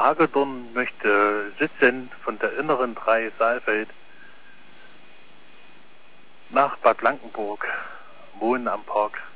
Hagedorn möchte 17 von der inneren 3 Saalfeld nach Bad Blankenburg wohnen am Park.